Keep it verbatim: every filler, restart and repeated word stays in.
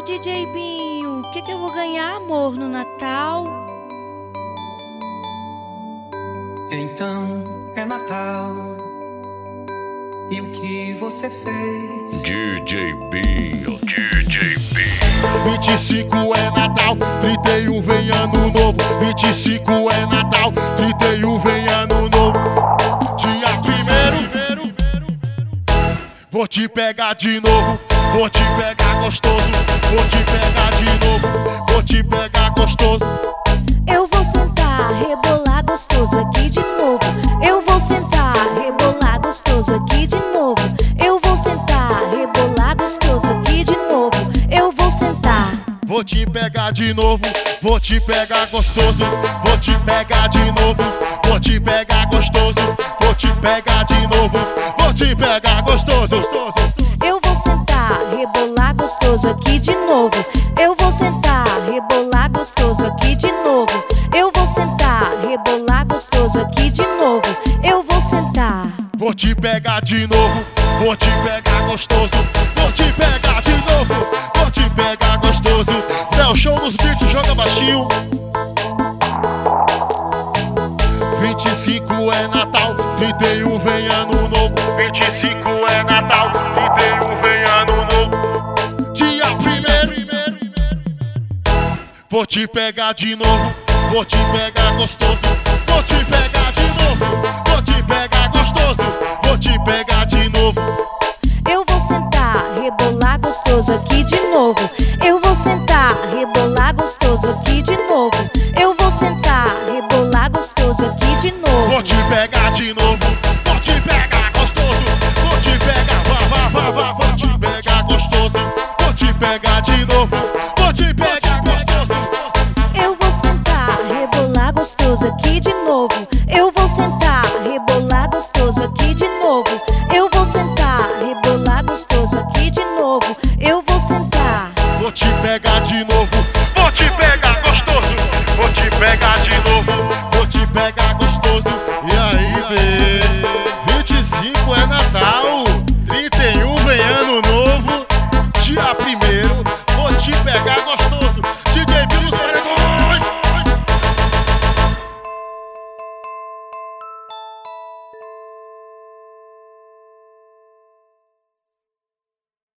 D J Binho, o que que eu vou ganhar, amor, no Natal? Então é Natal, e o que você fez? D J Binho, D J Binho. vinte e cinco é Natal, trinta e um vem ano novo. vinte e cinco é Natal, trinta e um vem ano novo. Dia primeiro, vou te pegar de novo. Vou te pegar gostoso, vou te pegar de novo. Vou te pegar gostoso. Eu vou sentar, rebolar gostoso aqui de novo. Eu vou sentar, rebolar gostoso aqui de novo. Eu vou sentar, rebolar gostoso aqui de novo. Eu vou sentar. Vou te pegar de novo, vou te pegar gostoso. Vou te pegar de novo, vou te pegar gostoso. Vou te pegar de novo, vou te pegar gostoso. Eu vou sentar, rebolar gostoso aqui de novo. Eu vou sentar, rebolar gostoso aqui de novo. Eu vou sentar, rebolar gostoso aqui de novo. Eu vou sentar. Vou te pegar de novo, vou te pegar gostoso. Vou te pegar de novo, vou te pegar gostoso. É o show dos beats, joga baixinho. vinte e cinco é Natal, trinta e um vem ano novo. vinte e cinco é Natal, trinta e um vem ano novo. Dia primeiro, vou te pegar de novo, vou te pegar gostoso. Vou te pegar de novo, vou te pegar gostoso. Vou te pegar de novo. Eu vou sentar, rebolar gostoso aqui de novo. Eu vou sentar, rebolar gostoso aqui de novo. Eu vou sentar, rebolar gostoso aqui de novo. Vou te pegar de novo, vou te pegar gostoso. Vou te pegar, vá, vá, vá, vá, vou te pegar gostoso. Vou te pegar de novo,